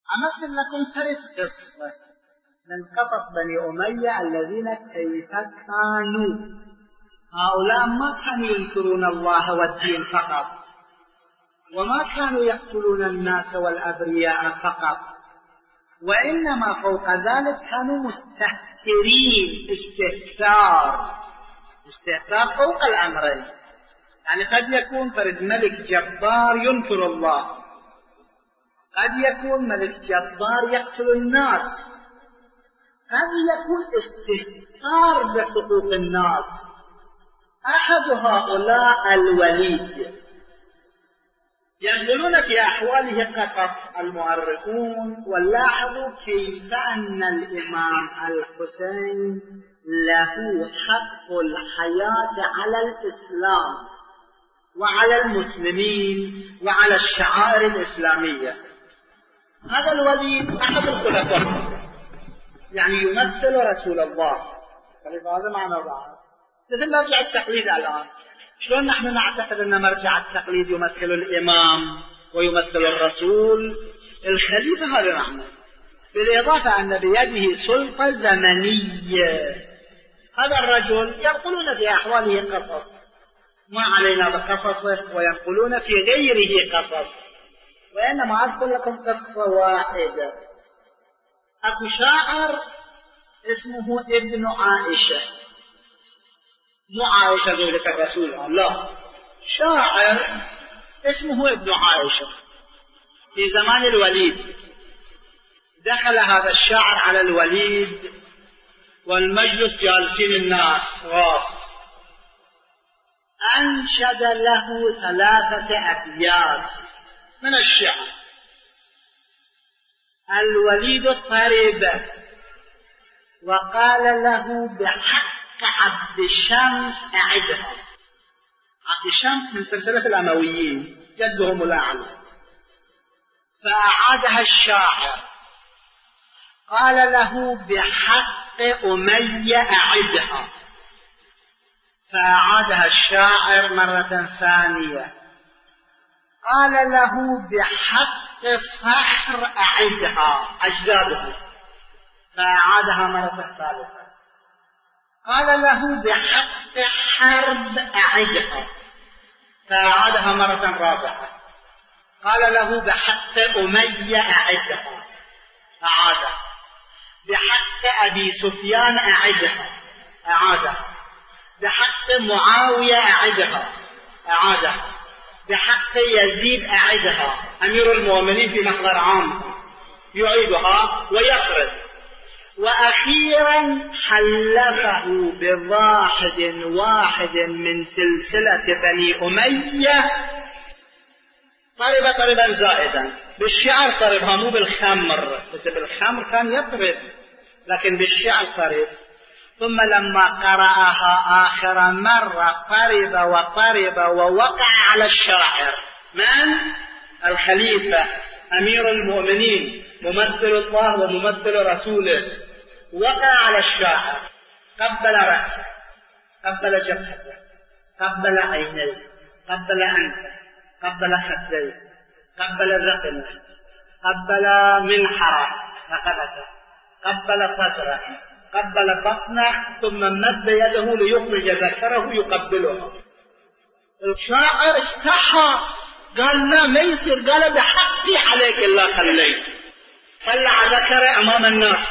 أمثل لكم ثلاث قصة من قصص بني أمية الذين كيف كانوا. هؤلاء ما كانوا يذكرون الله والدين فقط، وما كانوا يقتلون الناس والأبرياء فقط، وإنما فوق ذلك كانوا مستهترين، استهتار فوق الأمرين. يعني قد يكون فرد ملك جبار ينكر الله، قد يكون ملك جبار يقتل الناس، قد يكون استهتار بحقوق الناس. أحد هؤلاء الوليد، ينقلون في أحواله قصص المؤرخون، ولاحظوا كيف أن الإمام الحسين له حق الحياة على الإسلام وعلى المسلمين وعلى الشعائر الإسلامية. هذا الوليد أحد الخلفاء، يعني يمثل رسول الله. هذا معنى بعض. مثل مرجع التقليد الآن، شلون نحن نعتقد أن مرجع التقليد يمثل الإمام ويمثل الرسول الخليفة؟ هذا معنى، بالإضافة أن بيده سلطة زمنية. هذا الرجل ينقلون في أحواله قصص، ما علينا بقصصه، وينقلون في غيره قصص، وإنما أذكر لكم قصة واحدة. أكو شاعر اسمه ابن عائشة، مو عائشة زوجة الرسول، لا، شاعر اسمه ابن عائشة في زمان الوليد. دخل هذا الشاعر على الوليد والمجلس جالسين الناس راس، أنشد له 3 أبيات من الشعر. الوليد طرب وقال له بحق عبد الشمس أعدها. عبد الشمس من سلسلة الأمويين، جدهم الأعلى. فأعادها الشاعر، قال له بحق أمية أعدها. فأعادها الشاعر مرة ثانية، قال له بحق صخر أعدها، أجدادها. فأعادها مرة ثالثة، قال له بحق حرب أعدها. فأعادها مرة رابعة، قال له بحق أمية أعدها. أعادها. بحق أبي سفيان أعدها. أعادها. بحق معاوية أعدها. أعادها. بحق يزيد أعدها، أمير المؤمنين في محضر عام، يعيدها ويخرج. وأخيرا حلفه بواحد من سلسلة بني أمية، طرب طربا زائدا. بالشعر طربها، مو بالخمر، بس بالخمر كان يطرب، لكن بالشعر طرب. ثم لما قرأها آخر مرة طرب وطرب ووقع على الشاعر. من؟ الخليفة أمير المؤمنين، ممثل الله وممثل رسوله. وقع على الشاعر، قبل رأسه، قبل جبهته، قبل عينيه، قبل أنفه، قبل خديه، قبل ذقنه، قبل منحره رقبته، قبل صدره، قبل بطنه، ثم مد يده ليخرج ذكره يقبله. الشاعر استحى، قال لا ما يصير، قال بحقي عليك إلا خليت. طلع ذكره أمام الناس،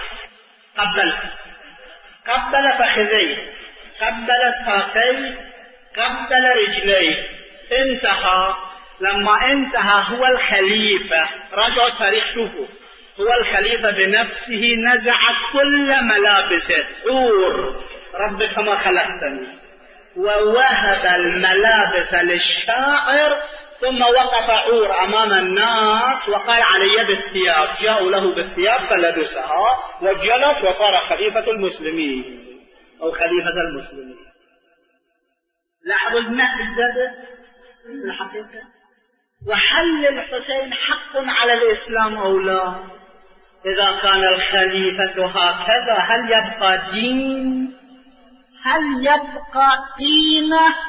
قبل فخذيه، قبل ساقيه، قبل رجليه، انتهى. لما انتهى هو الخليفة، راجعوا التاريخ شوفوا، هو الخليفة بنفسه نزع كل ملابسه، عور رب كما خلقتني، ووهب الملابس للشاعر، ثم وقف عور أمام الناس وقال علي بالثياب. جاءوا له بالثياب فلبسها وجلس وصار خليفة المسلمين أو خليفة المسلمين. لاحظوا المعجزة الحقيقة. وهل للحسين حق على الإسلام أو لا؟ إذا كان الخليفة هكذا، هل يبقى دين؟ هل يبقى قيمة